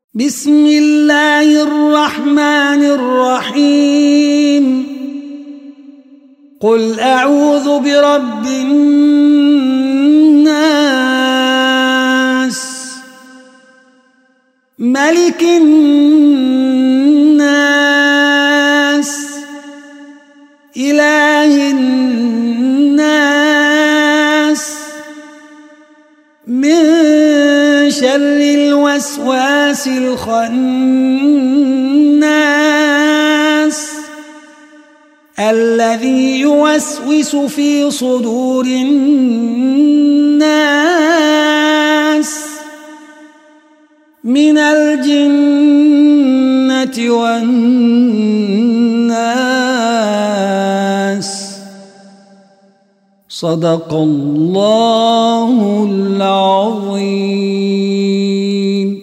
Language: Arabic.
بسم الله الرحمن الرحيم قل أعوذ برب الناس ملك الناس إله الناس من شر الوسواس الخناس الذي يوسوس في صدور الناس من الجنة والناس. صدق الله العظيم.